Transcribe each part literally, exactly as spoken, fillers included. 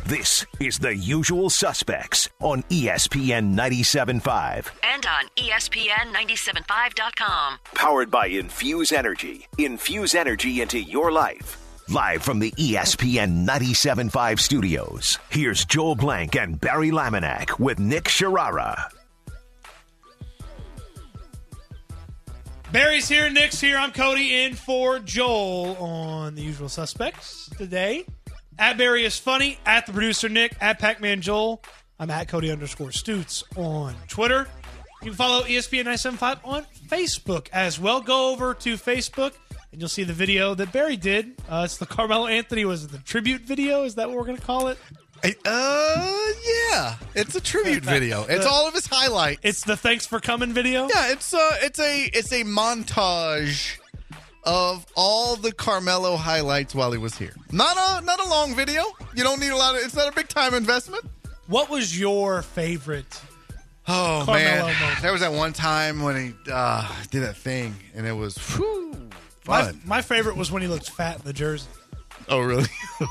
This is The Usual Suspects on E S P N ninety-seven point five. And on E S P N ninety-seven point five dot com. Powered by Infuse Energy. Infuse energy into your life. Live from the E S P N ninety-seven point five studios, here's Joel Blank and Barry Laminack with Nick Sharara. Barry's here, Nick's here. I'm Cody in for Joel on The Usual Suspects today. At Barry is funny, at the producer Nick, at Pac-Man Joel. I'm at Cody underscore Stutz on Twitter. You can follow E S P N ninety-seven point five on Facebook as well. Go over to Facebook and you'll see the video that Barry did. Uh, it's the Carmelo Anthony, was it the tribute video? Is that what we're going to call it? Uh, yeah. It's a tribute video. It's all of his highlights. It's the thanks for coming video? Yeah, it's uh it's a it's a montage of all the Carmelo highlights while he was here. Not a not a long video. You don't need a lot of it's not a big time investment. What was your favorite Oh Carmelo man. moment? There was that one time when he uh did that thing and it was whew, My, fun. my favorite was when he looked fat in the jersey. Oh really?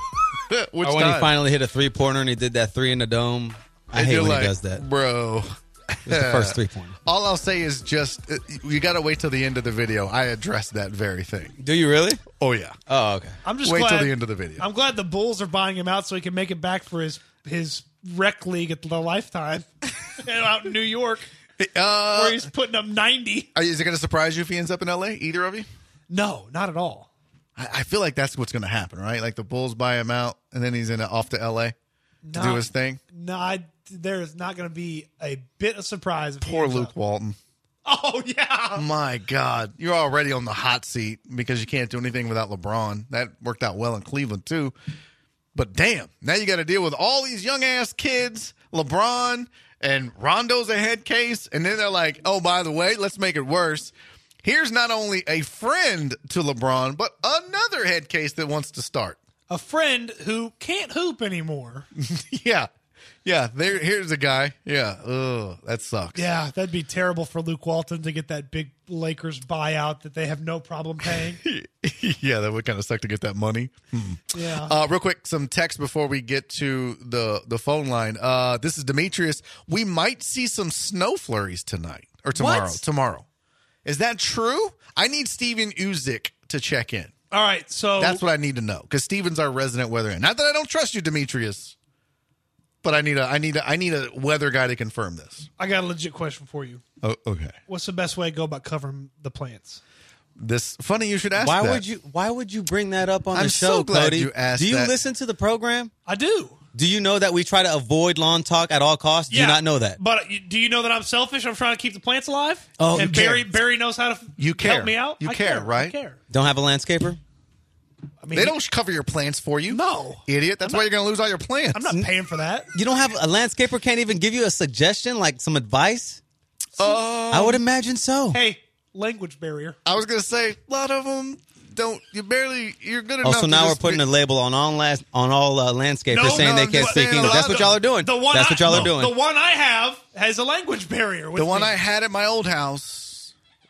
Which or when time? he finally hit a three-pointer and he did that three in the dome. I And hate you're when like, he does that. Bro. It was the first three-pointer. All I'll say is just, uh, you got to wait till the end of the video. I addressed that very thing. Do you really? Oh, yeah. Oh, okay. I'm just Wait glad, till the end of the video. I'm glad the Bulls are buying him out so he can make it back for his his rec league at the Lifetime out in New York, Uh, where he's putting up ninety. are you- is it going to surprise you if he ends up in L A? Either of you? No, not at all. I, I feel like that's what's going to happen, right? Like the Bulls buy him out, and then he's in a, off to L A to No, do his thing. No, I, there is not going to be a bit of surprise. If he Poor ends Luke up. Walton. Oh yeah. My God. You're already on the hot seat because you can't do anything without LeBron. That worked out well in Cleveland, too. But damn, now you got to deal with all these young-ass kids, LeBron, and Rondo's a head case. And then they're like, oh, by the way, let's make it worse. Here's not only a friend to LeBron, but another head case that wants to start. A friend who can't hoop anymore. Yeah. Yeah, there. Here's a guy. Yeah. Ugh, that sucks. Yeah, that'd be terrible for Luke Walton to get that big Lakers buyout that they have no problem paying. Yeah, that would kind of suck to get that money. Hmm. Yeah. Uh, real quick, some text before we get to the, the phone line. Uh, this is Demetrius. We might see some snow flurries tonight or tomorrow. What? Tomorrow. Is that true? I need Steven Uzik to check in. All right, so That's what I need to know because Steven's our resident weatherman. Not that I don't trust you, Demetrius, but I need a I need a I need a weather guy to confirm this. I got a legit question for you. Oh, okay. What's the best way to go about covering the plants? This funny you should ask. Why that. would you? Why would you bring that up on I'm the show, so glad Cody? you asked Do you that. listen to the program? I do. Do you know that we try to avoid lawn talk at all costs? Do you not know that? But you- do you know that I'm selfish? I'm trying to keep the plants alive. Oh, and you care. Barry Barry knows how to f- You care. help me out. You I care, I right? care. Don't have a landscaper? I mean, They don't cover your plants for you. No. Idiot. That's why you're going to lose all your plants. I'm not paying for that. You don't have a landscaper? Can't even give you a suggestion, like some advice? Uh, I would imagine so. Hey, language barrier. I was going to say, a lot of them don't, you barely, you're good enough. Oh, so to now we're just putting be- a label on all last on all uh, landscapers No, saying no, they I'm can't just speak saying English. a That's lot what of- y'all are doing. The one That's I, what y'all no, are doing. The one I have has a language barrier. With The one me. I had at my old house,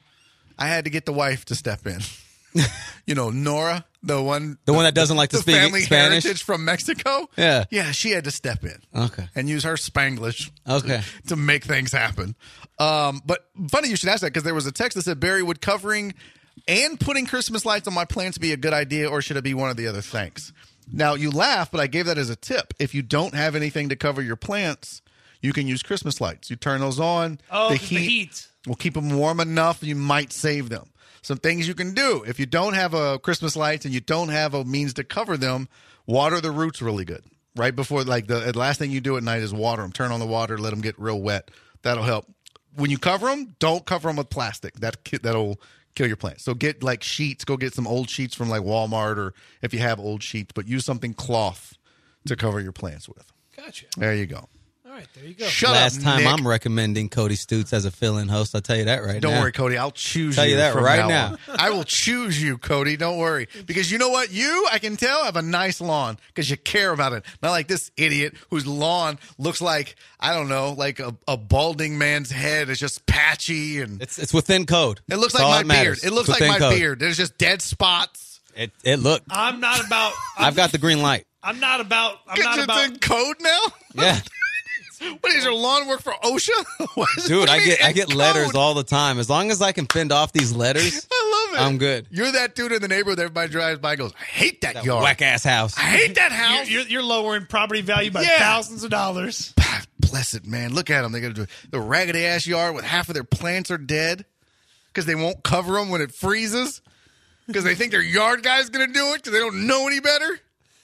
I had to get the wife to step in. You know, Nora, the one. The one that doesn't like to the speak family Spanish? heritage from Mexico. Yeah. Yeah, she had to step in. Okay. And use her Spanglish. Okay. To, to make things happen. Um, but funny you should ask that because there was a text that said, Barry, would covering and putting Christmas lights on my plants be a good idea or should it be one of the other things? Now, you laugh, but I gave that as a tip. If you don't have anything to cover your plants, you can use Christmas lights. You turn those on. Oh, the 'cause the heat. will keep them warm enough. You might save them. Some things you can do. If you don't have a Christmas lights and you don't have a means to cover them, water the roots really good. Right before, like the, the last thing you do at night is water them. Turn on the water, let them get real wet. That'll help. When you cover them, don't cover them with plastic. That that'll kill your plants. So get like sheets. Go get some old sheets from like Walmart or if you have old sheets, but use something cloth to cover your plants with. Gotcha. There you go. All right, there you go. Shut Last up, time Nick. I'm recommending Cody Stutz as a fill-in host. I'll tell you that right Don't now. worry, Cody. I'll choose Tell you that from right now. now. on. I will choose you, Cody. Don't worry. Because you know what? You, I can tell, have a nice lawn because you care about it. Not like this idiot whose lawn looks like, I don't know, like a, a balding man's head is just patchy. And It's it's within code. it looks That's all like my that beard. matters. It looks It's like within my code. beard. There's just dead spots. It it look. I'm not about. I've got the green light. I'm not about. I'm Because not it's about. in code now? Yeah. What is your lawn work for OSHA? What is- Dude, what do I you get mean I in get code? letters all the time. As long as I can fend off these letters, I love it. I'm good. You're that dude in the neighborhood that everybody drives by and goes, I hate that, That yard. whack ass house. I hate that You're, house. you're, you're lowering property value by Yeah. thousands of dollars. Bless it, man. Look at them. They got the raggedy ass yard with half of their plants are dead because they won't cover them when it freezes because they think their yard guy's going to do it because they don't know any better.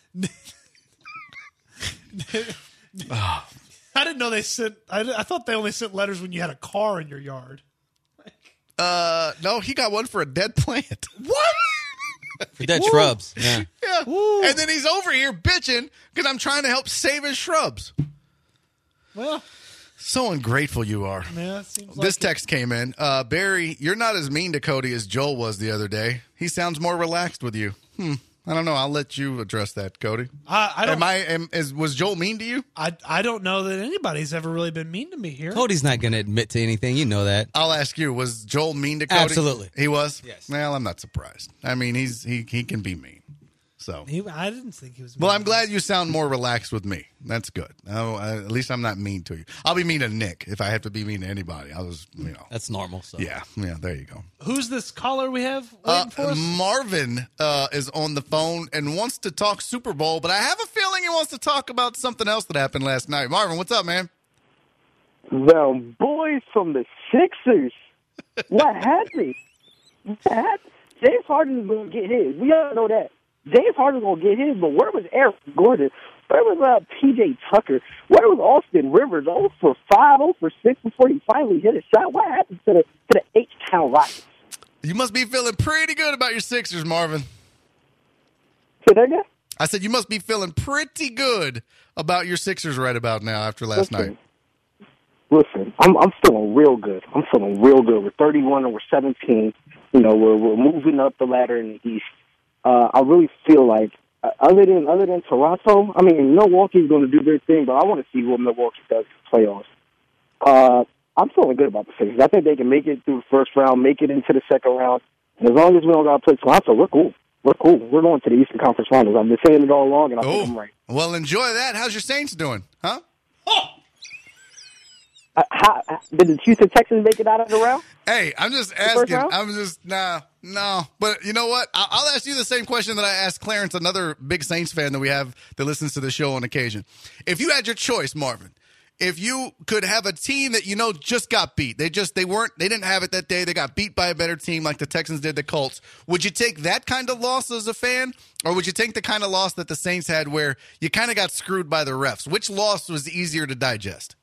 I didn't know they sent. I, I thought they only sent letters when you had a car in your yard. Uh, no, he got one for a dead plant. What? For dead shrubs. Yeah. Yeah. And then he's over here bitching because I'm trying to help save his shrubs. Well, So ungrateful you are. yeah, it seems This like text came in. Uh, Barry, you're not as mean to Cody as Joel was the other day. He sounds more relaxed with you. Hmm. I don't know. I'll let you address that, Cody. I, I don't. Am I? Am, is was Joel mean to you? I, I don't know that anybody's ever really been mean to me here. Cody's not going to admit to anything. You know that. I'll ask you. Was Joel mean to Cody? Absolutely. He was. Yes. Well, I'm not surprised. I mean, he's he he can be mean. So. He, I didn't think he was. Mean Well, I'm glad you sound more relaxed with me. That's good. Oh, I, at least I'm not mean to you. I'll be mean to Nick if I have to be mean to anybody. I was, you know. That's normal. So. Yeah, yeah. There you go. Who's this caller we have Uh, waiting for us? Marvin uh, is on the phone and wants to talk Super Bowl, but I have a feeling he wants to talk about something else that happened last night. Marvin, what's up, man? The boys from the Sixers. What happened? What happened? James Harden's going to get his. We all know that. James Harden's going to get his, but where was Eric Gordon? Where was uh, P J Tucker? Where was Austin Rivers? oh for five, oh for six before he finally hit a shot. What happened to the, to the H-Town Rockets? You must be feeling pretty good about your Sixers, Marvin. Say that again? I said you must be feeling pretty good about your Sixers right about now after last Listen. night. Listen, I'm I'm feeling real good. I'm feeling real good. We're thirty-one and we're seventeen. You know, we're we're moving up the ladder in the East. Uh, I really feel like, uh, other than other than Toronto, I mean, Milwaukee's going to do their thing, but I want to see what Milwaukee does in the playoffs. Uh, I'm feeling good about the Sixers. I think they can make it through the first round, make it into the second round. And as long as we don't got to play Toronto, we're cool. We're cool. We're going to the Eastern Conference Finals. I've been saying it all along, and I think I'm right. Well, enjoy that. How's your Saints doing? Huh? Uh, how, did the Houston Texans make it out of the round? Hey, I'm just first asking. round? I'm just, nah, no. But you know what? I'll, I'll ask you the same question that I asked Clarence, another big Saints fan that we have that listens to the show on occasion. If you had your choice, Marvin, if you could have a team that you know just got beat, they just, they weren't, they didn't have it that day, they got beat by a better team like the Texans did the Colts, would you take that kind of loss as a fan? Or would you take the kind of loss that the Saints had where you kind of got screwed by the refs? Which loss was easier to digest?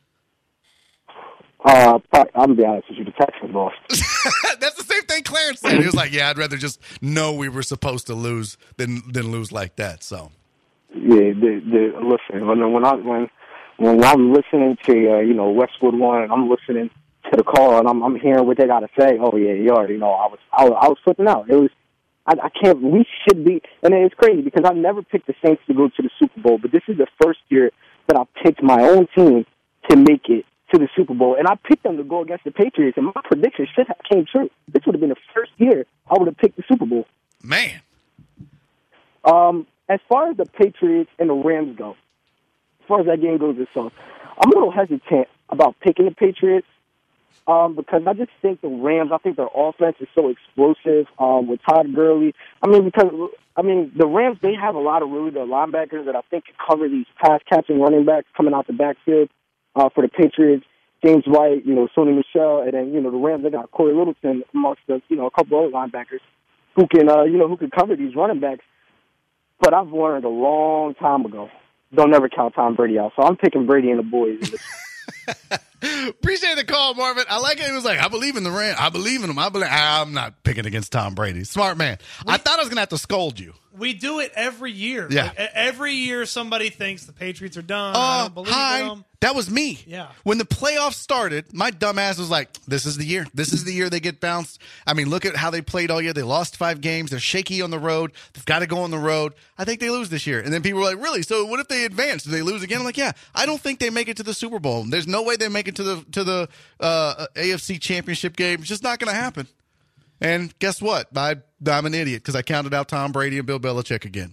Uh, probably, I'm going to be honest with you, the Texans lost. That's the same thing Clarence said. He was like, yeah, I'd rather just know we were supposed to lose than than lose like that. So, Yeah, the, the, listen, when, when, I, when, when I'm listening to, uh, you know, Westwood One, and I'm listening to the call, and I'm, I'm hearing what they got to say, oh, yeah, you already know, I was I, was- I was flipping out. It was, I, I can't, we should be, and it's crazy because I've never picked the Saints to go to the Super Bowl, but this is the first year that I picked my own team to make it to the Super Bowl, and I picked them to go against the Patriots, and my prediction should have came true. This would have been the first year I would have picked the Super Bowl. man. Um, as far as the Patriots and the Rams go, as far as that game goes itself, I'm a little hesitant about picking the Patriots um, because I just think the Rams, I think their offense is so explosive um, with Todd Gurley. I mean, because, I mean, the Rams, they have a lot of really good linebackers that I think can cover these pass-catching running backs coming out the backfield. Uh, for the Patriots, James White, you know, Sonny Michel, and then, you know, the Rams, they got Corey Littleton amongst the, you know, a couple other linebackers who can, uh, you know, who can cover these running backs. But I've learned a long time ago, don't ever count Tom Brady out. So I'm picking Brady and the boys. Appreciate the call, Marvin. I like it. He was like, I believe in the Rams. I believe in them. I believe. I'm not picking against Tom Brady. Smart man. I thought I was going to have to scold you. We do it every year. Yeah. Like, e- every year somebody thinks the Patriots are done. I Uh, don't believe hi. in them. That was me. Yeah. When the playoffs started, my dumb ass was like, this is the year. This is the year they get bounced. I mean, look at how they played all year. They lost five games. They're shaky on the road. They've got to go on the road. I think they lose this year. And then people were like, really? So what if they advance? Do they lose again? I'm like, yeah. I don't think they make it to the Super Bowl. There's no way they make it to the to the uh, A F C Championship game. It's just not going to happen. And guess what? I, I'm an idiot because I counted out Tom Brady and Bill Belichick again.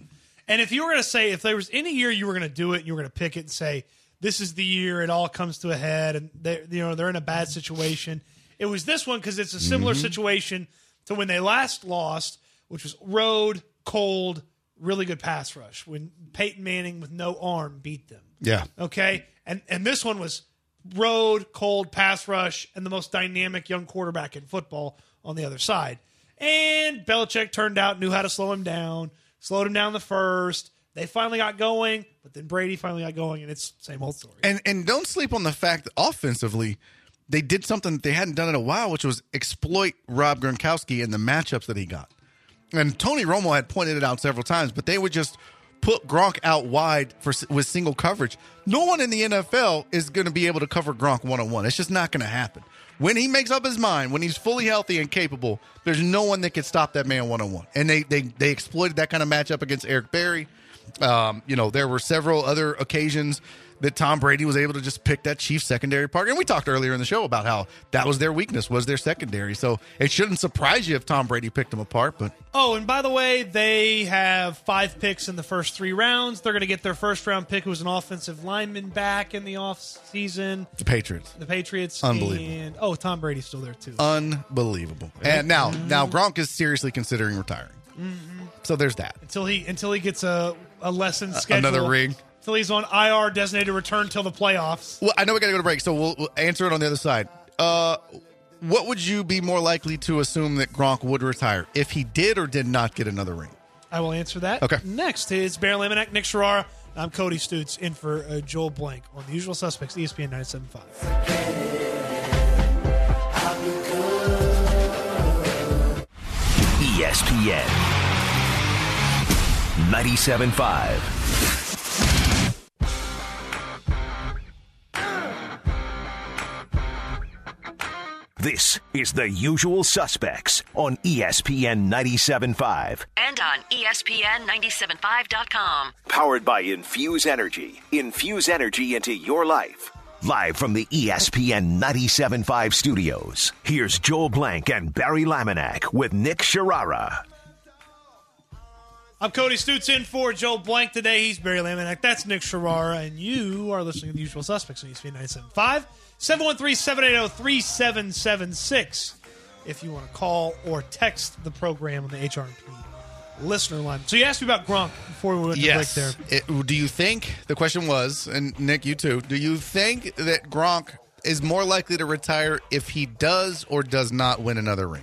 And if you were going to say, if there was any year you were going to do it, and you were going to pick it and say, this is the year it all comes to a head, and they, you know, they're in a bad situation. It was this one because it's a similar mm-hmm. situation to when they last lost, which was road, cold, really good pass rush, when Peyton Manning with no arm beat them. Yeah. Okay? And and this one was road, cold, pass rush, and the most dynamic young quarterback in football on the other side. And Belichick turned out, knew how to slow him down, slowed him down the first. They finally got going, but then Brady finally got going, and it's the same old story. And and don't sleep on the fact that offensively, they did something that they hadn't done in a while, which was exploit Rob Gronkowski and the matchups that he got. And Tony Romo had pointed it out several times, but they would just put Gronk out wide for with single coverage. No one in the N F L is going to be able to cover Gronk one-on-one. It's just not going to happen. When he makes up his mind, when he's fully healthy and capable, there's no one that can stop that man one-on-one. And they they they exploited that kind of matchup against Eric Berry. Um, you know, there were several other occasions that Tom Brady was able to just pick that Chiefs secondary part. And we talked earlier in the show about how that was their weakness, was their secondary. So it shouldn't surprise you if Tom Brady picked them apart. But oh, and by the way, they have five picks in the first three rounds. They're going to get their first round pick, who was an offensive lineman back in the offseason. The Patriots. The Patriots. Unbelievable. And, oh, Tom Brady's still there, too. Unbelievable. And now, now Gronk is seriously considering retiring. Mm-hmm. So there's that. Until he until he gets a, a lessened schedule. Another ring. Until he's on I R, designated return till the playoffs. Well, I know we got to go to break, so we'll, we'll answer it on the other side. Uh, what would you be more likely to assume that Gronk would retire, if he did or did not get another ring? I will answer that. Okay. Next is Barry Laminack, Nick Sharara. I'm Cody Stutz, in for uh, Joel Blank on The Usual Suspects, E S P N ninety-seven point five. E S P N ninety-seven point five. This is The Usual Suspects on E S P N ninety-seven point five. And on E S P N ninety-seven point five dot com. Powered by Infuse Energy. Infuse energy into your life. Live from the E S P N ninety-seven point five studios, here's Joel Blank and Barry Laminack with Nick Sharara. I'm Cody Stutz, in for Joel Blank today. He's Barry Laminack. That's Nick Sharara, and you are listening to The Usual Suspects on E S P N ninety-seven point five. seven one three, seven eight zero, three seven seven six if you want to call or text the program on the H R and P listener line. So you asked me about Gronk before we went to yes. break there. It, do you think, the question was, and Nick, you too, do you think that Gronk is more likely to retire if he does or does not win another ring?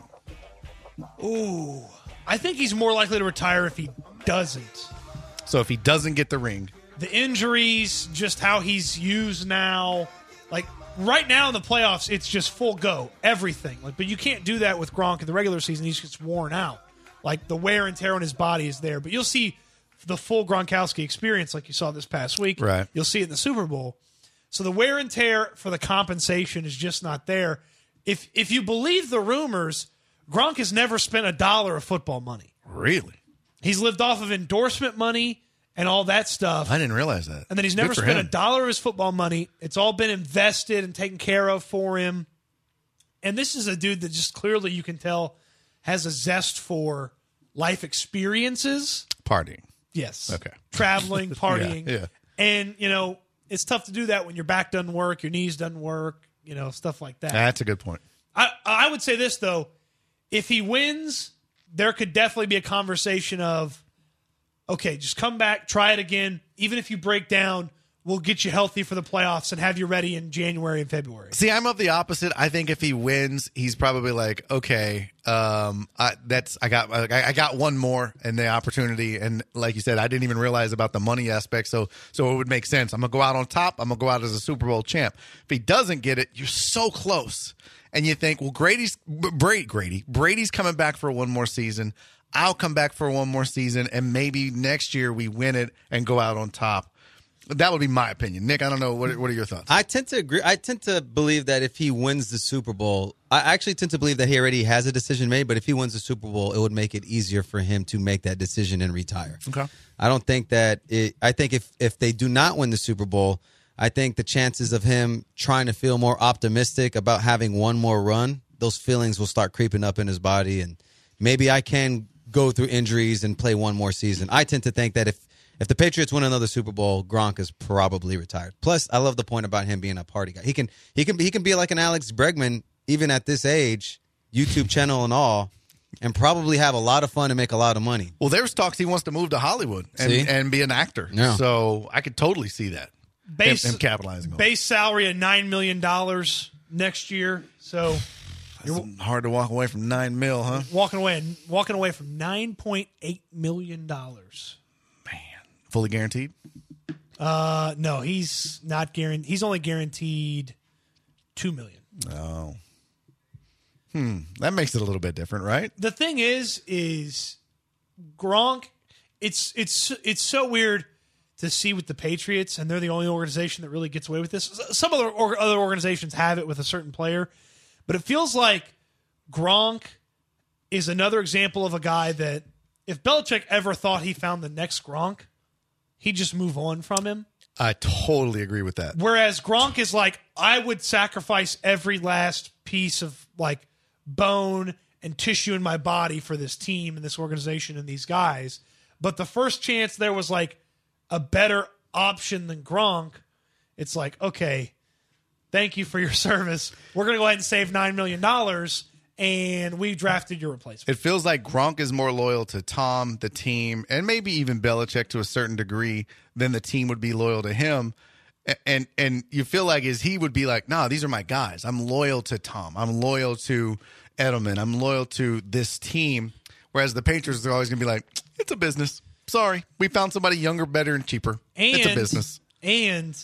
Ooh, I think he's more likely to retire if he doesn't. So if he doesn't get the ring. The injuries, just how he's used now, like, right now in the playoffs, it's just full go, everything. Like, but you can't do that with Gronk in the regular season. He just gets worn out. Like, the wear and tear on his body is there. But you'll see the full Gronkowski experience like you saw this past week. Right. You'll see it in the Super Bowl. So the wear and tear for the compensation is just not there. If if you believe the rumors, Gronk has never spent a dollar of football money. Really? He's lived off of endorsement money and all that stuff. I didn't realize that. And then he's never Good for spent him. a dollar of his football money. It's all been invested and taken care of for him. And this is a dude that just clearly you can tell has a zest for life experiences. Partying. Yes. Okay. Traveling, partying. Yeah, yeah. And, you know, it's tough to do that when your back doesn't work, your knees doesn't work, you know, stuff like that. That's a good point. I, I would say this, though. If he wins, there could definitely be a conversation of, okay, just come back, try it again. Even if you break down, we'll get you healthy for the playoffs and have you ready in January and February. See, I'm of the opposite. I think if he wins, he's probably like, okay, um, I, that's I got I, I got one more and the opportunity, and like you said, I didn't even realize about the money aspect. So, so it would make sense. I'm gonna go out on top. I'm gonna go out as a Super Bowl champ. If he doesn't get it, you're so close, and you think, well, Grady's Brady, Grady, Brady's coming back for one more season. I'll come back for one more season, and maybe next year we win it and go out on top. That would be my opinion. Nick, I don't know. What, what are your thoughts? I tend to agree. I tend to believe that if he wins the Super Bowl, I actually tend to believe that he already has a decision made, but if he wins the Super Bowl, it would make it easier for him to make that decision and retire. Okay. I don't think that it, I think if, if they do not win the Super Bowl, I think the chances of him trying to feel more optimistic about having one more run, those feelings will start creeping up in his body, and maybe I can go through injuries and play one more season. I tend to think that if If the Patriots win another Super Bowl, Gronk is probably retired. Plus, I love the point about him being a party guy. He can he can he can be like an Alex Bregman even at this age, YouTube channel and all, and probably have a lot of fun and make a lot of money. Well, there's talks he wants to move to Hollywood and, See? and be an actor. Yeah. So I could totally see that. Base, him, him capitalizing on base salary of nine million dollars next year. So you're hard to walk away from nine mil, huh? walking away walking away from nine point eight million dollars. Man, fully guaranteed. Uh, no, he's not guaranteed. He's only guaranteed two million. Oh, hmm, that makes it a little bit different, right? The thing is, is Gronk. It's it's it's so weird to see with the Patriots, and they're the only organization that really gets away with this. Some other or, other organizations have it with a certain player, but it feels like Gronk is another example of a guy that if Belichick ever thought he found the next Gronk, he'd just move on from him. I totally agree with that. Whereas Gronk is like, I would sacrifice every last piece of like bone and tissue in my body for this team and this organization and these guys. But the first chance there was like a better option than Gronk, it's like, okay, thank you for your service. We're going to go ahead and save nine million dollars, and we drafted your replacement. It feels like Gronk is more loyal to Tom, the team, and maybe even Belichick to a certain degree than the team would be loyal to him. And and you feel like is he would be like, nah, these are my guys. I'm loyal to Tom. I'm loyal to Edelman. I'm loyal to this team. Whereas the Patriots are always going to be like, it's a business. Sorry, we found somebody younger, better, and cheaper. And, it's a business. And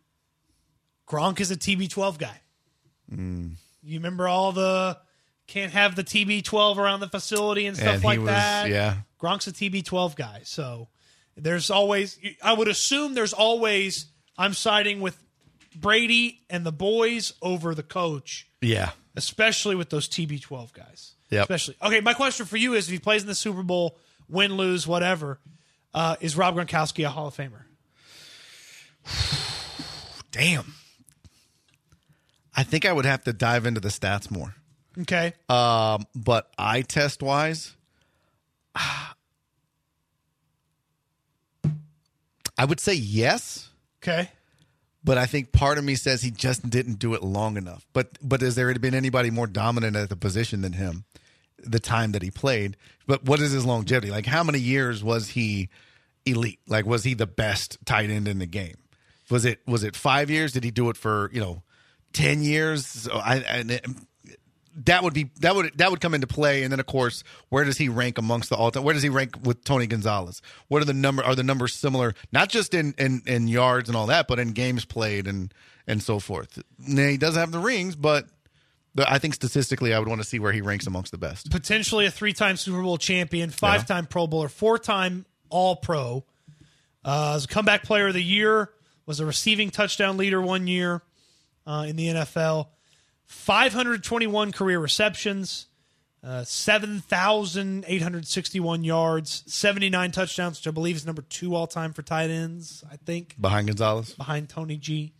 Gronk is a T B twelve guy. Mm. You remember all the can't have the T B twelve around the facility and stuff And he like was- that. yeah. Gronk's a T B twelve guy. So there's always, I would assume there's always, I'm siding with Brady and the boys over the coach, Yeah. especially with those T B twelve guys. Yep. Especially. Okay, my question for you is if he plays in the Super Bowl, win, lose, whatever, uh, is Rob Gronkowski a Hall of Famer? Damn. I think I would have to dive into the stats more. Okay. Um, but eye test wise, I would say yes. Okay. But I think part of me says he just didn't do it long enough. But but has there been anybody more dominant at the position than him? The time that he played. But what is his longevity? Like how many years was he elite? Like was he the best tight end in the game? Was it was it five years? Did he do it for you know ten years? So I, I that would be that would that would come into play. And then of course, where does he rank amongst the all time? Where does he rank with Tony Gonzalez? What are the number? Are the numbers similar? Not just in, in, in yards and all that, but in games played and and so forth. Now, he doesn't have the rings, but the, I think statistically, I would want to see where he ranks amongst the best. Potentially a three-time Super Bowl champion, five-time Pro Bowler, four-time All-Pro. Uh, as a comeback player of the year, was a receiving touchdown leader one year uh, in the N F L. five hundred twenty-one career receptions, uh, seven thousand eight hundred sixty-one yards, seventy-nine touchdowns, which I believe is number two all-time for tight ends, I think, Behind Gonzalez? behind Tony G.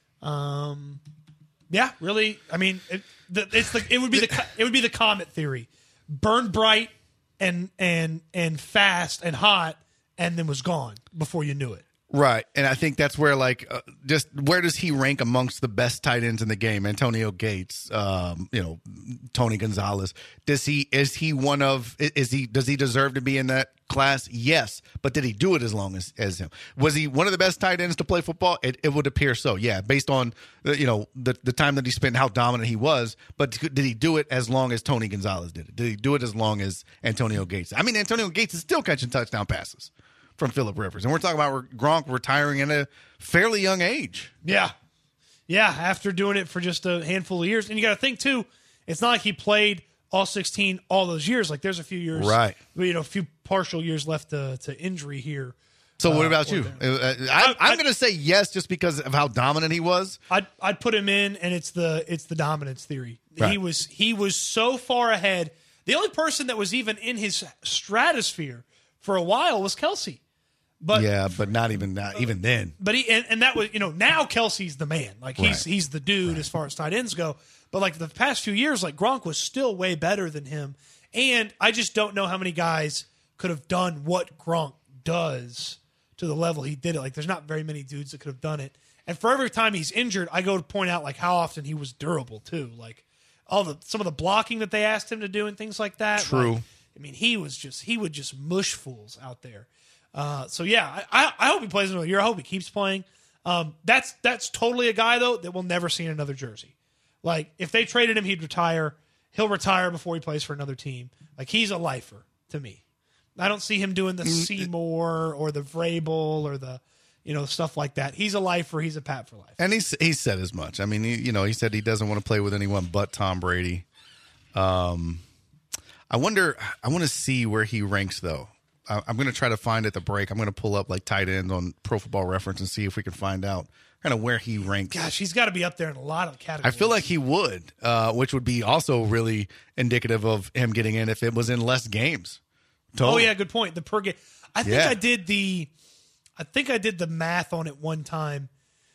Um, yeah, really. I mean, it, the, it's the it would be the it would be the Comet theory: burn bright and and and fast and hot, and then was gone before you knew it. Right, and I think that's where, like, uh, just where does he rank amongst the best tight ends in the game? Antonio Gates, um, you know, Tony Gonzalez. Does he is he one of is he does he deserve to be in that class? Yes, but did he do it as long as as him? Was he one of the best tight ends to play football? It, it would appear so. Yeah, based on the, you know the the time that he spent, how dominant he was. But did he do it as long as Tony Gonzalez did it? Did he do it as long as Antonio Gates? I mean, Antonio Gates is still catching touchdown passes from Phillip Rivers. And we're talking about Gronk retiring at a fairly young age. Yeah. Yeah, after doing it for just a handful of years. And you got to think, too, it's not like he played all sixteen all those years. Like, there's a few years, right? You know, a few partial years left to, to injury here. So what uh, about you? Uh, I, I'm going to say yes just because of how dominant he was. I'd, I'd put him in, and it's the it's the dominance theory. Right. He was He was so far ahead. The only person that was even in his stratosphere for a while was Kelsey. But yeah, but not even not even then. But he and, and that was, you know, now Kelsey's the man. Like he's Right. he's the dude Right. as far as tight ends go. But like the past few years, like Gronk was still way better than him. And I just don't know how many guys could have done what Gronk does to to the level he did it. Like, there's not very many dudes that could have done it. And for every time he's injured, I go to point out like how often he was durable too. Like all the some of the blocking that they asked him to do and things like that. True. Like, I mean, he was just he would just mush fools out there. Uh, so yeah, I, I, I hope he plays another year. I hope he keeps playing. Um, that's that's totally a guy though that we'll never see in another jersey. Like if they traded him, he'd retire. He'll retire before he plays for another team. Like he's a lifer to me. I don't see him doing the Seymour or the Vrabel or the, you know, stuff like that. He's a lifer. He's a Pat for life. And he's he said as much. I mean, he, you know, he said he doesn't want to play with anyone but Tom Brady. Um, I wonder. I want to see where he ranks though. I, I'm going to try to find at the break. I'm going to pull up like tight ends on Pro Football Reference and see if we can find out kind of where he ranks. Gosh, he's got to be up there in a lot of categories. I feel like he would, uh, which would be also really indicative of him getting in if it was in less games. Total. Oh yeah, good point. The per game. I think Yeah. I did the, I think I did the math on it one time.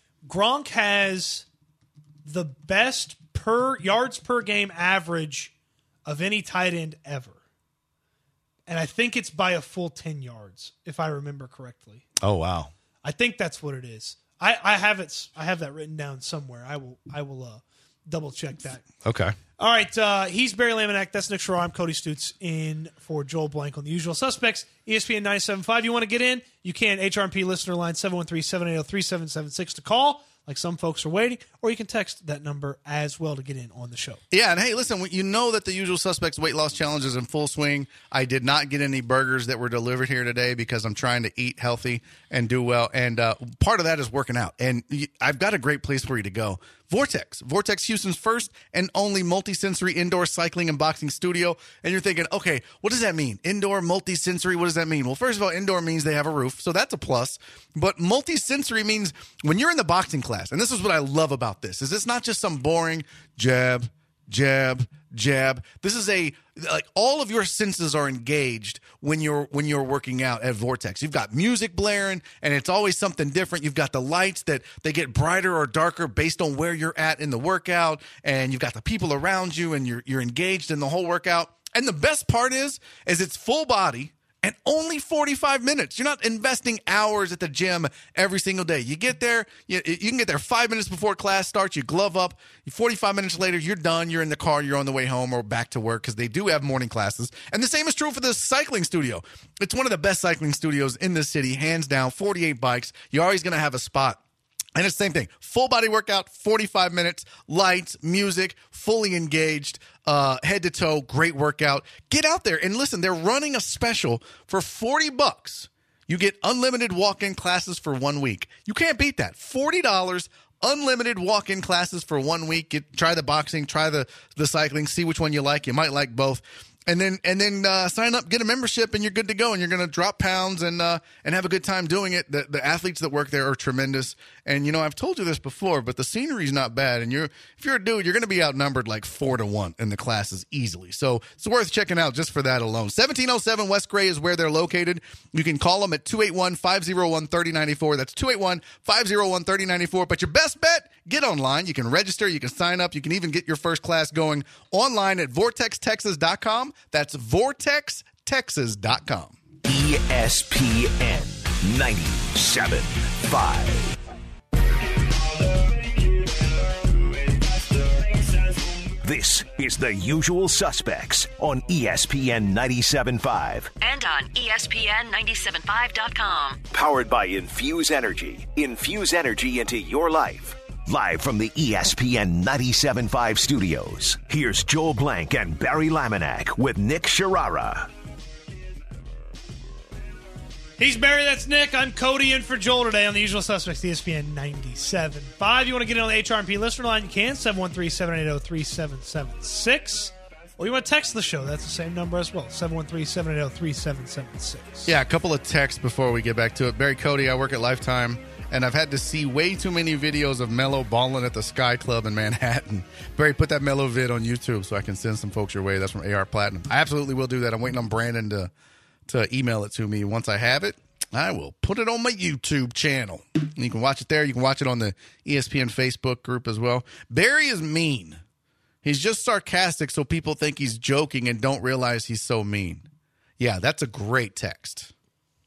Gronk has the best per yards per game average of any tight end ever, and I think it's by a full ten yards, if I remember correctly. Oh wow. I think that's what it is. I, I have it. I have that written down somewhere. I will. I will uh, double check that. Okay. All right, uh, he's Barry Laminack. That's Nick Schroer. I'm Cody Stutz in for Joel Blank on The Usual Suspects, E S P N ninety-seven point five. You want to get in? You can. H R M P listener line seven one three, seven eight zero, three seven seven six to call, like some folks are waiting, or you can text that number as well to get in on the show. Yeah, and hey, listen, you know that the Usual Suspects weight loss challenge is in full swing. I did not get any burgers that were delivered here today because I'm trying to eat healthy and do well, and uh, part of that is working out. And I've got a great place for you to go. Vortex. Vortex, Houston's first and only multi-sensory indoor cycling and boxing studio. And you're thinking, okay, what does that mean? Indoor, multi-sensory, what does that mean? Well, first of all, indoor means they have a roof, so that's a plus. But multi-sensory means when you're in the boxing class, and this is what I love about this, is it's not just some boring jab, jab, jab. This is a, like, all of your senses are engaged when you're when you're working out at Vortex. You've got music blaring, and it's always something different. You've got the lights that they get brighter or darker based on where you're at in the workout, and you've got the people around you, and you're you're engaged in the whole workout. And the best part is, is it's full body and only forty-five minutes. You're not investing hours at the gym every single day. You get there, you, you can get there five minutes before class starts, you glove up, forty-five minutes later, you're done, you're in the car, you're on the way home or back to work because they do have morning classes. And the same is true for the cycling studio. It's one of the best cycling studios in the city, hands down, forty-eight bikes. You're always going to have a spot. And it's the same thing. Full body workout, forty-five minutes, lights, music, fully engaged, uh, head to toe, great workout. Get out there and listen, they're running a special for forty bucks. You get unlimited walk-in classes for one week. You can't beat that. forty dollars, unlimited walk-in classes for one week. Get, try the boxing, try the, the cycling, see which one you like. You might like both. And then and then uh, sign up, get a membership, and you're good to go. And you're going to drop pounds and uh, and have a good time doing it. The, the athletes that work there are tremendous. And, you know, I've told you this before, but the scenery's not bad. And you're if you're a dude, you're going to be outnumbered like four to one in the classes easily. So it's worth checking out just for that alone. seventeen oh seven West Gray is where they're located. You can call them at two eight one, five oh one, three oh nine four. That's two eight one, five oh one, three oh nine four. But your best bet, get online. You can register. You can sign up. You can even get your first class going online at vortex texas dot com. That's vortex texas dot com. E S P N ninety-seven point five. This is The Usual Suspects on E S P N ninety-seven point five. And on E S P N ninety-seven point five dot com. Powered by Infuse Energy. Infuse energy into your life. Live from the E S P N ninety-seven point five studios, here's Joel Blank and Barry Laminack with Nick Sharara. He's Barry, that's Nick. I'm Cody in for Joel today on The Usual Suspects, E S P N ninety-seven point five. You want to get in on the H R M P listener line, you can, seven one three, seven eight zero, three seven seven six. Or you want to text the show, that's the same number as well, seven one three, seven eight zero, three seven seven six. Yeah, a couple of texts before we get back to it. Barry Cody, I work at Lifetime, and I've had to see way too many videos of Mello balling at the Sky Club in Manhattan. Barry, put that Mello vid on YouTube so I can send some folks your way. That's from A R Platinum. I absolutely will do that. I'm waiting on Brandon to to email it to me. Once I have it, I will put it on my YouTube channel. And you can watch it there. You can watch it on the E S P N Facebook group as well. Barry is mean. He's just sarcastic so people think he's joking and don't realize he's so mean. Yeah, that's a great text.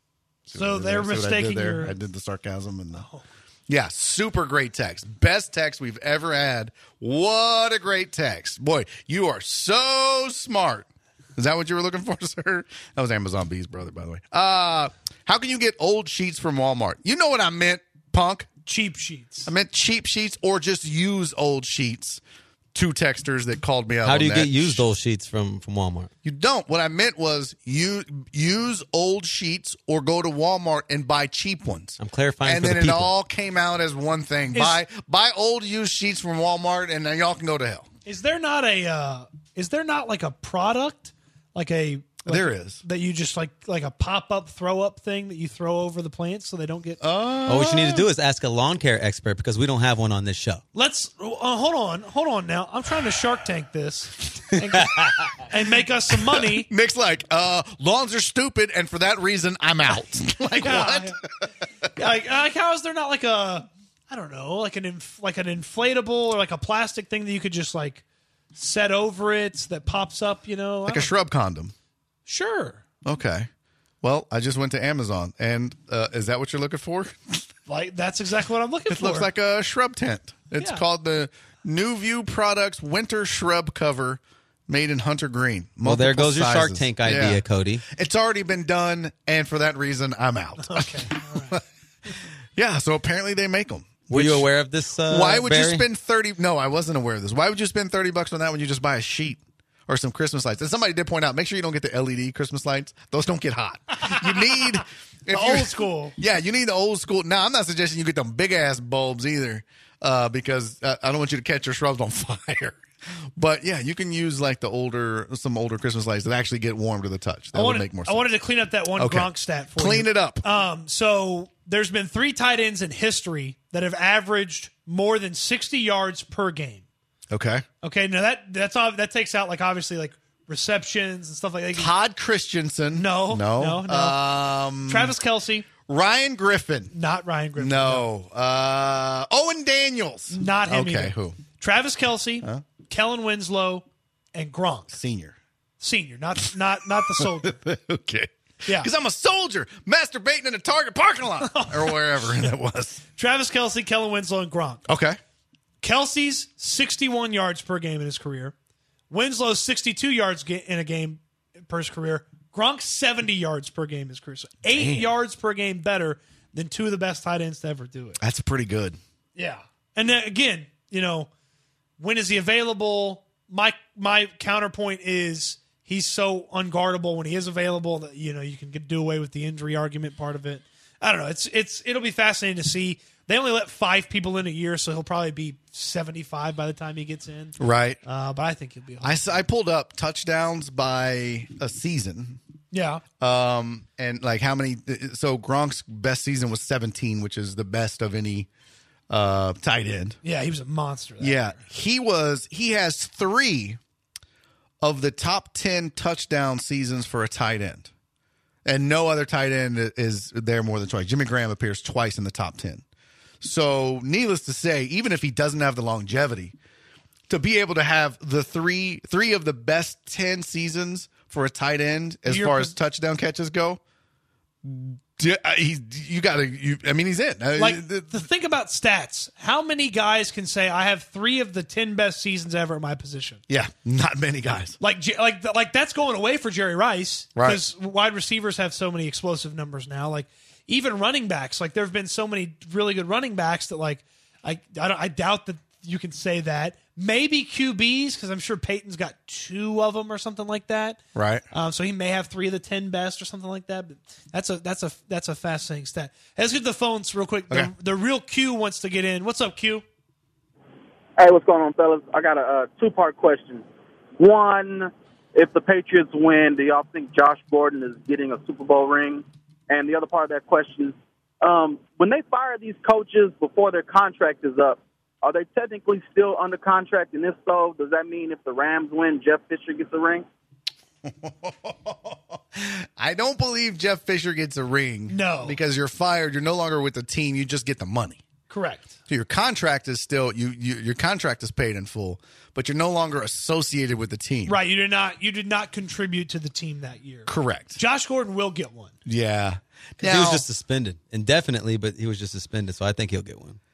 See So what I did they're there? See what I did mistaking there? your- I did the sarcasm and the. Yeah, super great text. Best text we've ever had. What a great text. Boy, you are so smart. Is that what you were looking for, sir? That was Amazon B's brother, by the way. Uh, how can you get old sheets from Walmart? You know what I meant, punk. Cheap sheets. I meant cheap sheets or just use old sheets. Two texters that called me out How on do you that. get used old sheets from, from Walmart? You don't. What I meant was you use old sheets or go to Walmart and buy cheap ones. I'm clarifying And for then the it people. all came out as one thing. Is- buy buy old used sheets from Walmart, and then y'all can go to hell. Is there not a? Uh, is there not like a product, like a? Like There is. that you just like like a pop up throw up thing that you throw over the plants so they don't get. Oh, what you need to do is ask a lawn care expert because we don't have one on this show. Let's uh, hold on, hold on. Now I'm trying to Shark Tank this and, and make us some money. Nick's like, uh, lawns are stupid, and for that reason, I'm out. Like, what? like, like, how is there not like a, I don't know, like an inf- like an inflatable or like a plastic thing that you could just like set over it that pops up? You know, Like a shrub condom. Sure. Okay. Well, I just went to Amazon, and uh, is that what you're looking for? Like that's exactly what I'm looking It for. looks like a shrub tent. It's Yeah. called the New View Products Winter Shrub Cover, made in Hunter Green. Well, there Multiple goes your Shark sizes. Tank idea, Yeah. Cody. It's already been done, and for that reason, I'm out. Okay. All right. Yeah, so apparently they make them. Were you aware of this? Uh, Why would Barry? you spend thirty? No, I wasn't aware of this. Why would you spend thirty bucks on that when you just buy a sheet or some Christmas lights? And somebody did point out, make sure you don't get the L E D Christmas lights. Those don't get hot. You need The old school. Yeah, you need the old school. Now, I'm not suggesting you get them big ass bulbs either, uh, because uh, I don't want you to catch your shrubs on fire. But yeah, you can use like the older, some older Christmas lights that actually get warm to the touch. That I would wanted, make more sense. I wanted to clean up that one Okay. Gronk stat for Clean you. it up. Um, so there's been three tight ends in history that have averaged more than sixty yards per game. Okay. Okay, now that that's all, that takes out like obviously like receptions and stuff like that. Todd Christensen. No, No. no, no. Um, Travis Kelce, Ryan Griffin. not Ryan Griffin. No. Uh, Owen Daniels. Not him Okay, either. who? Travis Kelce, Kellen Winslow, and Gronk Senior. Senior, not not not the soldier. Okay. Yeah. Because I'm a soldier masturbating in a Target parking lot or wherever that was. Travis Kelce, Kellen Winslow, and Gronk. Okay. Kelsey's sixty-one yards per game in his career. Winslow's sixty-two yards ga- in a game per his career. Gronk's seventy yards per game in his career. So eight Damn. yards per game better than two of the best tight ends to ever do it. That's pretty good. Yeah. And then again, you know, when is he available? My my counterpoint is he's so unguardable when he is available that, you know, you can get, do away with the injury argument part of it. I don't know. It's it's it'll be fascinating to see. They only let five people in a year, so he'll probably be seventy-five by the time he gets in. Right. Uh, but I think he'll be. I, s- I pulled up touchdowns by a season. Yeah. Um, and like how many? So Gronk's best season was seventeen, which is the best of any uh, tight end. Yeah, he was a monster. That Yeah, year. he was. He has three of the top ten touchdown seasons for a tight end, and no other tight end is there more than twice. Jimmy Graham appears twice in the top ten. So, needless to say, even if he doesn't have the longevity, to be able to have the three three of the best ten seasons for a tight end as You're- far as touchdown catches go, d- uh, he's you got to. You, I mean, he's in. Uh, Like the- the thing about stats, how many guys can say I have three of the ten best seasons ever at my position? yeah, not many guys. Like, J- like, like that's going away for Jerry Rice Right. because wide receivers have so many explosive numbers now. Like, even running backs, like there have been so many really good running backs that, like, I, I, don't, I doubt that you can say that. Maybe Q Bs because I'm sure Peyton's got two of them or something like that. Right. Um, so he may have three of the ten best or something like that. But that's a that's a that's a fascinating stat. Hey, let's get the phones real quick. Okay. The, the real Q wants to get in. What's up, Q? Hey, what's going on, fellas? I got a, uh two-part question. One, if the Patriots win, do y'all think Josh Gordon is getting a Super Bowl ring? And the other part of that question, um, when they fire these coaches before their contract is up, are they technically still under contract? And if so, does that mean if the Rams win, Jeff Fisher gets a ring? I don't believe Jeff Fisher gets a ring. No. Because you're fired. You're no longer with the team. You just get the money. Correct. So your contract is still you, you. Your contract is paid in full, but you're no longer associated with the team. Right. You did not. You did not contribute to the team that year. Correct. Josh Gordon will get one. Yeah. he was just suspended indefinitely, but he was just suspended, so I think he'll get one.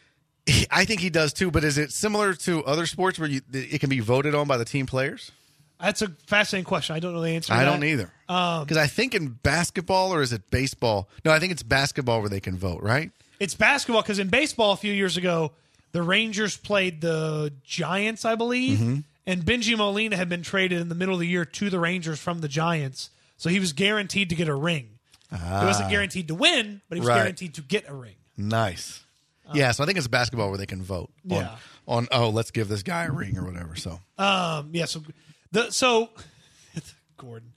I think he does too. But is it similar to other sports where you, it can be voted on by the team players? That's a fascinating question. I don't know the answer to I that. don't either. Because um, I think in basketball, or is it baseball? No, I think it's basketball where they can vote, right? It's basketball because in baseball a few years ago, the Rangers played the Giants, I believe, Mm-hmm. and Benji Molina had been traded in the middle of the year to the Rangers from the Giants, so he was guaranteed to get a ring. Ah. He wasn't guaranteed to win, but he was Right. guaranteed to get a ring. Nice. Yeah, so I think it's basketball where they can vote on, Yeah. on oh, let's give this guy a ring or whatever. So Um, yeah, so the so Gordon.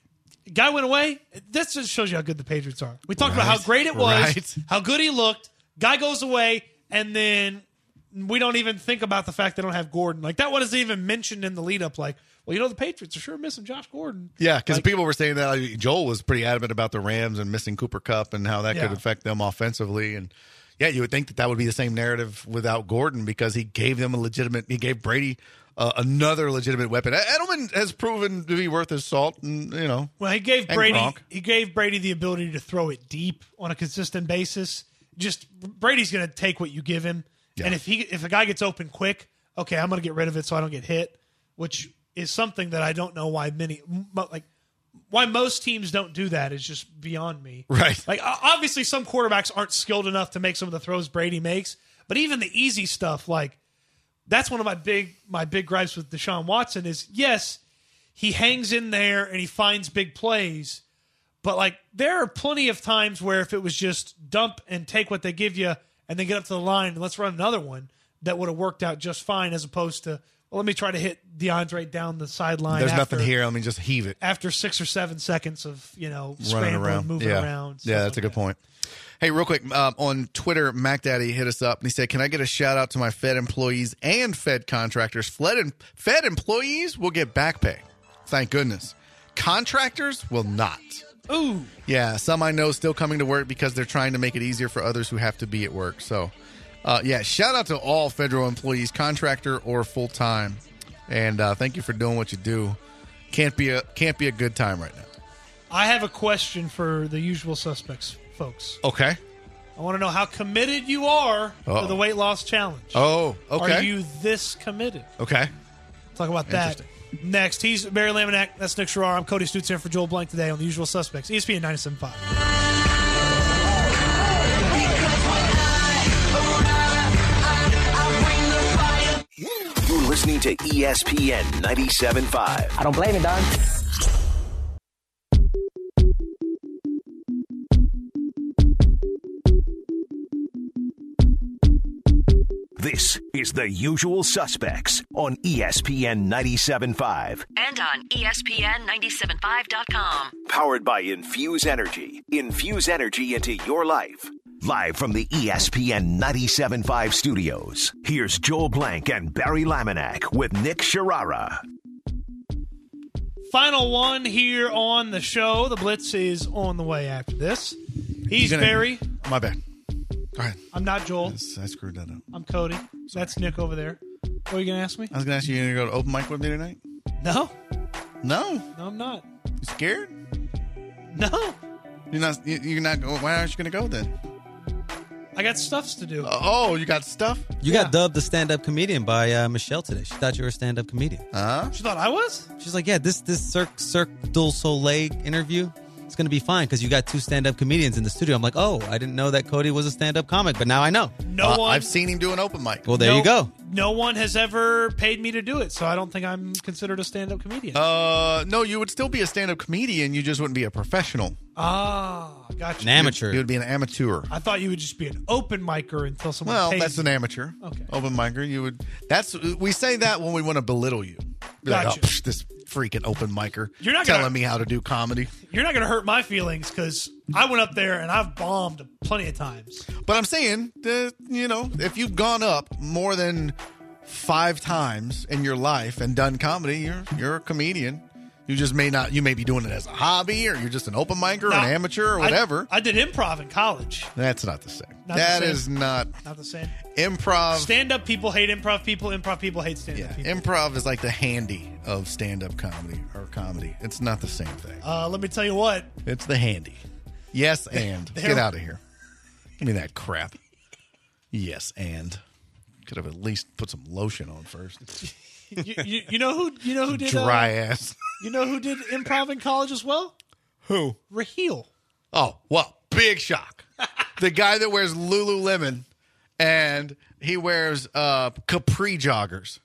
Guy went away. This just shows you how good the Patriots are. We talked about how Right. great it was, Right. how good he looked. Guy goes away, and then we don't even think about the fact they don't have Gordon. Like, that wasn't even mentioned in the lead up. Like, well, you know, the Patriots are sure missing Josh Gordon. yeah, because Like- people were saying that like, Joel was pretty adamant about the Rams and missing Cooper Kupp and how that Yeah. could affect them offensively. And yeah, you would think that that would be the same narrative without Gordon because he gave them a legitimate. He gave Brady uh, another legitimate weapon. Edelman has proven to be worth his salt, and you know. Well, he gave And Brady Gronk. he gave Brady the ability to throw it deep on a consistent basis. Just Brady's going to take what you give him, Yeah. and if he if a guy gets open quick, okay, I'm going to get rid of it so I don't get hit, which is something that I don't know why many like why most teams don't do that is just beyond me. Right. Like o- obviously some quarterbacks aren't skilled enough to make some of the throws Brady makes, but even the easy stuff like that's one of my big my big gripes with Deshaun Watson is yes, he hangs in there and he finds big plays, but like there are plenty of times where if it was just dump and take what they give you and then get up to the line and let's run another one, that would have worked out just fine as opposed to well, let me try to hit DeAndre down the sideline. There's after, nothing here. Let me just heave it. after six or seven seconds of you know Running scrambling, around. moving yeah. around. Yeah, stuff that's a like good that. point. Hey, real quick, um, on Twitter, Mac Daddy hit us up and he said, can I get a shout out to my Fed employees and Fed contractors? Fed, and, Fed employees will get back pay. Thank goodness. Contractors will not. Ooh, Yeah, some I know still coming to work because they're trying to make it easier for others who have to be at work. So, uh, yeah, shout out to all federal employees, contractor or full time, and uh, thank you for doing what you do. Can't be a can't be a good time right now. I have a question for the usual suspects, folks. Okay. I want to know how committed you are Uh-oh. to the weight loss challenge. Oh, okay. Are you this committed? Okay. Talk about that next. He's Barry Laminack. That's Nick Sherrar. I'm Cody Stutz here for Joel Blank today on The Usual Suspects, E S P N ninety-seven point five. You're listening to E S P N ninety-seven point five. I don't blame it, dog. This is The Usual Suspects on E S P N ninety-seven point five. And on E S P N ninety-seven point five dot com. Powered by Infuse Energy. Infuse energy into your life. Live from the E S P N ninety-seven point five studios, here's Joel Blank and Barry Laminack with Nick Sherrara. Final one here on the show. The Blitz is on the way after this. He's Gonna- Barry. My bad. Go ahead. I'm not Joel. I screwed that up. I'm Cody. That's Nick over there. What are you going to ask me? I was going to ask you, you going to go to open mic with me tonight? No. No. No, I'm not. You scared? No. You're not. you- You're not. Why aren't you going to go then? I got stuffs to do. Oh, you got stuff? You Yeah. got dubbed the stand-up comedian by uh, Michelle today. She thought you were a stand-up comedian. Huh? She thought I was? She's like, yeah, this this Cirque, Cirque du Soleil interview, it's going to be fine because you got two stand-up comedians in the studio. I'm like, oh, I didn't know that Cody was a stand-up comic, but now I know. No Uh, one. I've seen him do an open mic. Well, there no- you go. No one has ever paid me to do it, so I don't think I'm considered a stand-up comedian. Uh, no, you would still be a stand-up comedian. You just wouldn't be a professional. ah, gotcha. An amateur. You would be an amateur. I thought you would just be an open micer until someone Well, pays that's you. an amateur. Okay. Open micer. You would. That's we say that when we want to belittle you. Be like, Gotcha. oh, psh, this freaking open micer. You're not telling gonna- me how to do comedy. You're not going to hurt my feelings because I went up there and I've bombed plenty of times. But I'm saying, that, you know, if you've gone up more than five times in your life and done comedy, you're you're a comedian. You just may not. You may be doing it as a hobby, or you're just an open micer, or No, an amateur, or whatever. I, I did improv in college. That's not the same. Not That the same. is not Not the same. improv. Stand-up people hate improv people. Improv people hate stand-up yeah, people. improv is like the handy of stand-up comedy or comedy. It's not the same thing. Uh, let me tell you what. It's the handy. Yes, and There- get out of here. Give me that crap. Yes, and could have at least put some lotion on first. You, you, you know who? You know who did? uh, Dry ass. You know who did improv in college as well? Who? Raheel. Oh, well, big shock. The guy that wears Lululemon and he wears uh, capri joggers.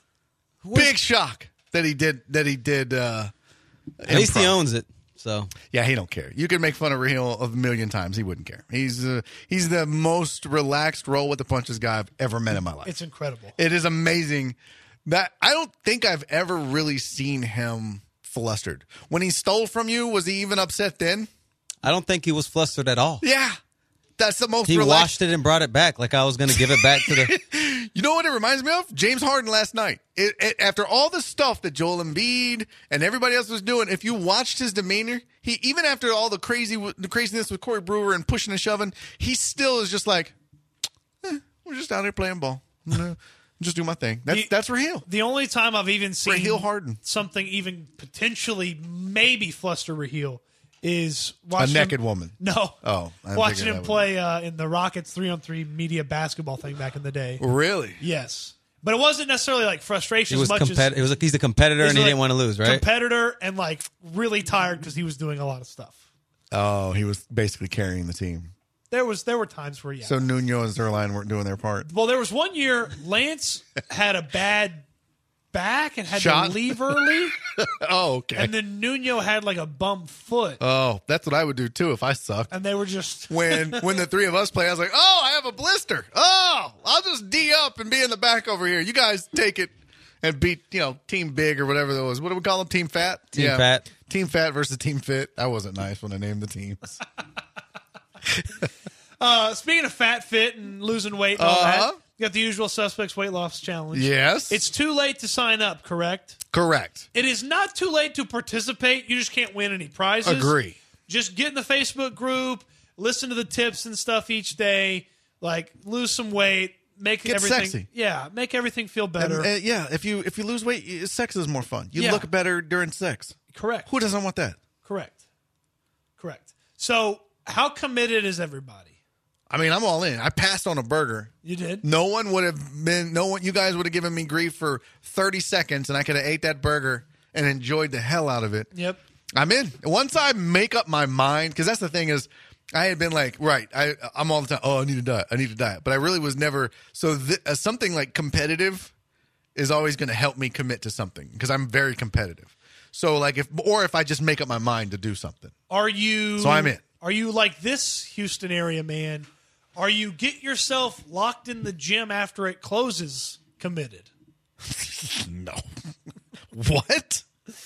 Big shock that he did that he did uh, At least he improv. owns it. So Yeah, he don't care. You can make fun of Raheel a million times. He wouldn't care. He's uh, he's the most relaxed roll with the punches guy I've ever met in my life. It's incredible. It is amazing that I don't think I've ever really seen him flustered. When he stole from you, was he even upset then? I don't think he was flustered at all. Yeah. That's the most He relaxed. washed it and brought it back like I was going to give it back to the. You know what it reminds me of? James Harden last night. It, it, after all the stuff that Joel Embiid and everybody else was doing, if you watched his demeanor, he even after all the crazy the craziness with Corey Brewer and pushing and shoving, he still is just like, eh, we're just out here playing ball. I'm gonna just do my thing. That's The- that's Raheel. The only time I've even seen Raheel Harden. something even potentially maybe fluster Raheel is A watching naked him, woman. No. Oh, I watching figured him that play uh, in the Rockets three on three media basketball thing back in the day. Really? Yes, but it wasn't necessarily like frustration He was as much compet- as it was like he's a competitor he's and he like didn't want to lose, right? Competitor and like really tired because he was doing a lot of stuff. Oh, he was basically carrying the team. There was there were times where yeah. So Nuno and Zerline weren't doing their part. Well, there was one year Lance had a bad back and had Shot? to leave early, Oh, okay. and then Nuno had like a bum foot, oh, that's what I would do too if I sucked. and they were just When when the three of us play, I was like, oh, I have a blister. Oh, I'll just D up and be in the back over here. You guys take it and beat, you know, Team Big or whatever that was. What do we call them? Team Fat? Team Fat. Team Fat versus Team Fit. That wasn't nice when I named the teams. Uh, speaking of fat, fit, and losing weight and all Uh-huh. that, you got the usual suspects weight loss challenge. Yes. It's too late to sign up, correct? Correct. It is not too late to participate. You just can't win any prizes. Agree. Just get in the Facebook group, listen to the tips and stuff each day, like lose some weight, make Get everything sexy. Yeah, make everything feel better. And, uh, yeah, if you if you lose weight, y- sex is more fun. You Yeah. look better during sex. Correct. Who doesn't want that? Correct. Correct. So, how committed is everybody? I mean, I'm all in. I passed on a burger. You did? No one would have been. No one. You guys would have given me grief for thirty seconds, and I could have ate that burger and enjoyed the hell out of it. Yep. I'm in. Once I make up my mind, because that's the thing is, I had been like, right, I, I'm all the time. Oh, I need to diet. I need to diet, but I really was never. So th- uh, something like competitive is always going to help me commit to something because I'm very competitive. So like if or if I just make up my mind to do something. Are you So I'm in. Are you like this Houston area man? Are you get yourself locked in the gym after it closes committed? No. What?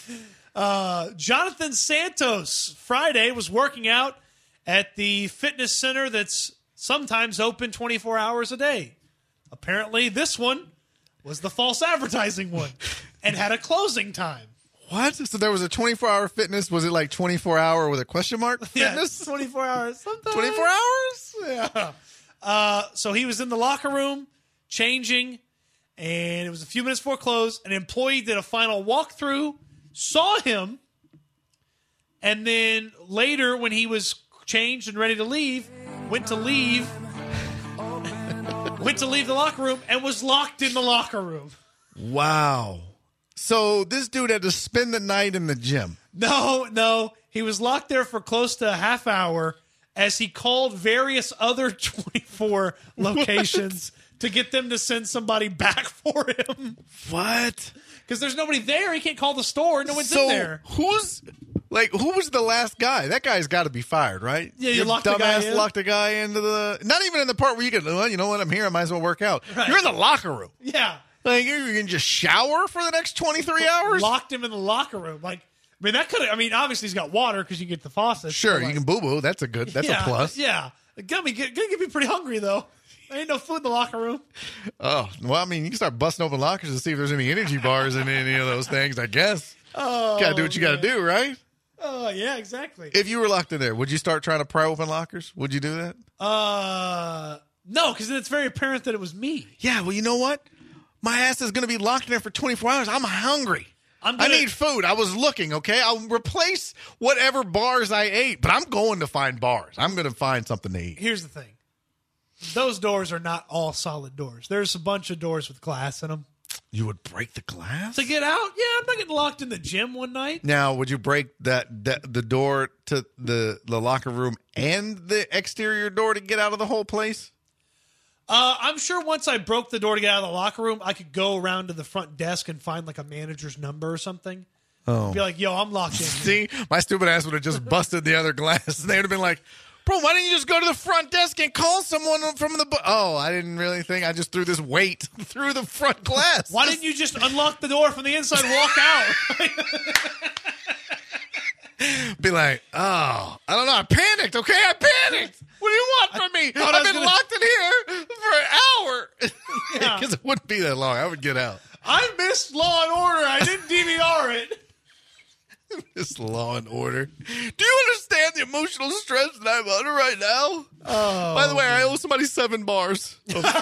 Uh, Jonathan Santos Friday was working out at the fitness center that's sometimes open twenty-four hours a day. Apparently, this one was the false advertising one and had a closing time. What? So there was a twenty-four hour fitness. Was it like twenty-four hour with a question mark fitness? Yeah, twenty-four hours. Sometimes. twenty-four hours? Yeah. Uh, so he was in the locker room changing, and it was a few minutes before close. An employee did a final walkthrough, saw him, and then later, when he was changed and ready to leave, went to leave, went to leave the locker room, and was locked in the locker room. Wow. So this dude had to spend the night in the gym. No, no, he was locked there for close to a half hour as he called various other twenty-four locations to get them to send somebody back for him. What? Because there's nobody there. He can't call the store. No one's So in there. who's like who was the last guy? That guy's got to be fired, right? Yeah, you Your locked the guy dumbass in. locked a guy into the. Not even in the part where you can. Well, you know what? I'm here. I might as well work out. Right. You're in the locker room. Yeah. Like you can just shower for the next twenty-three hours. Locked him in the locker room. Like, I mean, that could have, I mean, obviously he's got water because you get the faucet. Sure, but you like, can boo boo. That's a good. That's yeah, a plus. Yeah. Gonna, be, gonna get me pretty hungry, though. There ain't no food in the locker room. Oh well, I mean, you can start busting open lockers to see if there's any energy bars in any of those things. I guess. Oh, Gotta do what you gotta man. do, right? Oh, yeah, exactly. If you were locked in there, would you start trying to pry open lockers? Would you do that? Uh, no, because then it's very apparent that it was me. Yeah, well, you know what? My ass is going to be locked in there for twenty-four hours. I'm hungry. I'm gonna, I need food. I was looking, okay? I'll replace whatever bars I ate, but I'm going to find bars. I'm going to find something to eat. Here's the thing. Those doors are not all solid doors. There's a bunch of doors with glass in them. You would break the glass? To get out? Yeah, I'm not getting locked in the gym one night. Now, would you break that, that the door to the, the locker room and the exterior door to get out of the whole place? Uh, I'm sure once I broke the door to get out of the locker room, I could go around to the front desk and find like a manager's number or something. Oh. Be like, yo, I'm locked in. See, my stupid ass would have just busted the other glass. They would have been like, bro, why didn't you just go to the front desk and call someone from the... Bu-? Oh, I didn't really think. I just threw this weight through the front glass. Why didn't you just unlock the door from the inside and walk out? Be like, oh, I don't know. I panicked, okay? I panicked. What do you want from me? thought I I've was been gonna- locked in here for an hour. Yeah. Because it wouldn't be that long. I would get out. I missed Law and Order. I didn't D V R it. This Law and Order. Do you understand the emotional stress that I'm under right now? Oh, By the way, I owe somebody seven bars.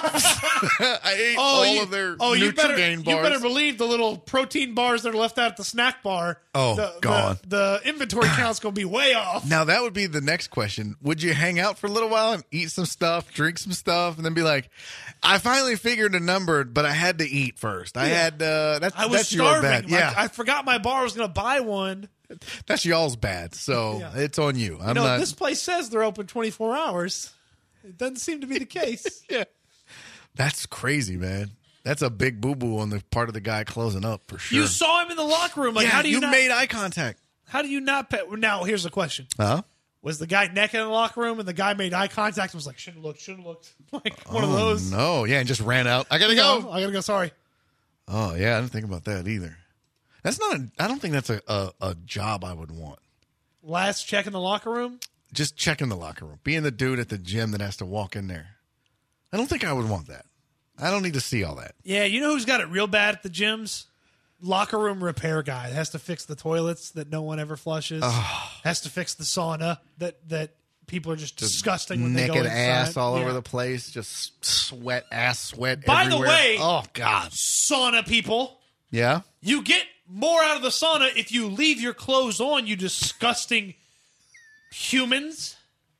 I ate Oh, all you, of their oh, you better, Nutrigain bars. you better believe the little protein bars that are left out at the snack bar. Oh, the, gone. The, the inventory count's going to be way off. Now, that would be the next question. Would you hang out for a little while and eat some stuff, drink some stuff, and then be like, I finally figured a number, but I had to eat first. I Yeah. had, uh, that's, I was that's your starving. bad. My- Yeah, I forgot my bar. I was going to buy one. that's y'all's bad. So Yeah. it's on you. I'm You know, not. this place says they're open twenty-four hours. It doesn't seem to be the case. Yeah. That's crazy, man. That's a big boo-boo on the part of the guy closing up for sure. You saw him in the locker room. Like, yeah, how do you, you not? made eye contact. How do you not? Pay? Now, here's the question: Huh? Was the guy naked in the locker room, and the guy made eye contact and was like, "Should have looked, should have looked," like one of those. No, yeah, and just ran out. I gotta No, go. I gotta go. Sorry. Oh yeah, I didn't think about that either. That's not. A, I don't think that's a, a a job I would want. Last check in the locker room. Just checking the locker room, being the dude at the gym that has to walk in there. I don't think I would want that. I don't need to see all that. Yeah, you know who's got it real bad at the gyms? Locker room repair guy. Has to fix the toilets that no one ever flushes. Has to fix the sauna that that people are just, disgusting when they go Naked inside. ass all Yeah. over the place, just sweat, ass sweat. By the everywhere. way- oh god, Sauna people. yeah. You get more out of the sauna if you leave your clothes on, you disgusting humans.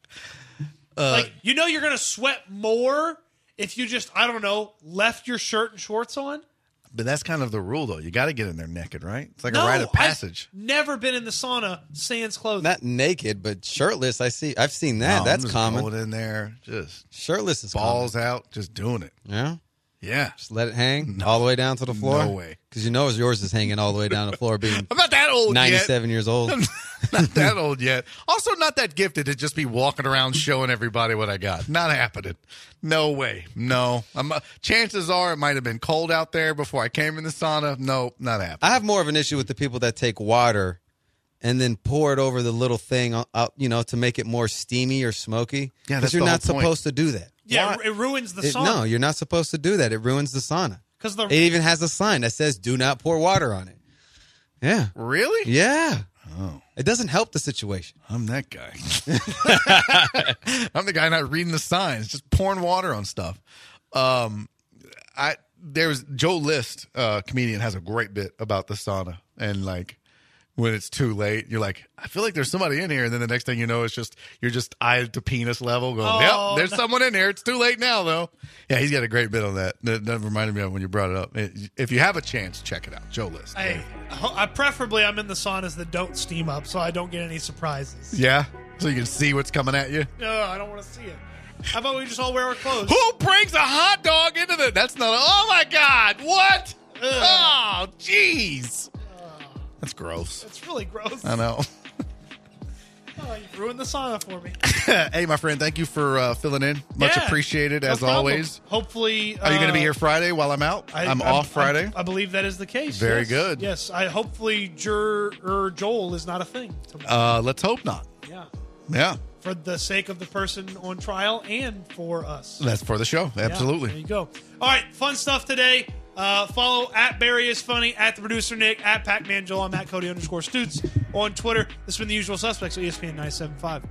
Uh, like, you know you're going to sweat more if you just, I don't know, left your shirt and shorts on? But that's kind of the rule, though. You got to get in there naked, right? It's like No, a rite of passage. I've never been in the sauna sans clothing. Not naked, but shirtless. I see. I've seen that. No, That's I'm just common. Going in there, just Shirtless is balls out, just doing it. common. Yeah. Yeah. Just let it hang all the way down to the floor. No way. Because you know yours is hanging all the way down the floor, being I'm not that old ninety-seven years old. yet. Not that old yet. Also, not that gifted to just be walking around showing everybody what I got. Not happening. No way. No. I'm, uh, chances are it might have been cold out there before I came in the sauna. No, not happening. I have more of an issue with the people that take water and then pour it over the little thing, out, you know, to make it more steamy or smoky. Yeah, Because that's you're the not whole point. supposed to do that. yeah, why- it ruins the It- sauna. no, you're not supposed to do that. It ruins the sauna. Because the It even has a sign that says, do not pour water on it. Yeah. Really? Yeah. Oh, It doesn't help the situation. I'm that guy. I'm the guy not reading the signs, just pouring water on stuff. Um, I there's Joe List, uh, comedian, has a great bit about the sauna and like when it's too late, you're like, I feel like there's somebody in here, and then the next thing you know, it's just you're just eye to penis level going, Oh, yep, there's no. someone in here. It's too late now, though. Yeah, he's got a great bit on that. That, that reminded me of when you brought it up. It- if you have a chance, check it out. Joe List. Hey, I preferably I'm in the saunas that don't steam up, so I don't get any surprises. Yeah, so you can see what's coming at you. No, I don't want to see it. How about we just all wear our clothes? Who brings a hot dog into the? That's not. A, oh my God! What? Oh, jeez. That's gross. It's really gross. I know. Oh, you ruined the sauna for me. Hey, my friend, thank you for uh, filling in. Much Yeah, appreciated, no as problem. always. Hopefully, Are you going to be uh, here Friday while I'm out? I, I'm I'm- off Friday. I'm- I believe that is the case. Very yes. good. Yes, I hopefully Jer or Joel is not a thing tomorrow. uh, let's hope not. yeah, Yeah, for the sake of the person on trial and for us. that's for the show. Yeah, Absolutely. there you go. All right, fun stuff today. Uh, follow at Barry is Funny, at the producer Nick, at Pac-Man Joel. I'm at Cody underscore Stutz on Twitter. This has been The Usual Suspects on E S P N ninety-seven point five.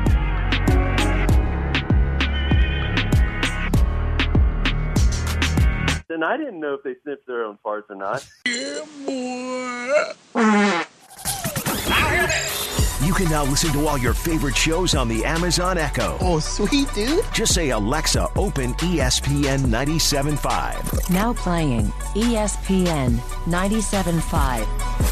And I didn't know if they sniffed their own farts or not. Yeah, boy. You can now listen to all your favorite shows on the Amazon Echo. Oh, sweet, dude. Just say, Alexa, open E S P N ninety-seven point five. Now playing E S P N ninety-seven point five.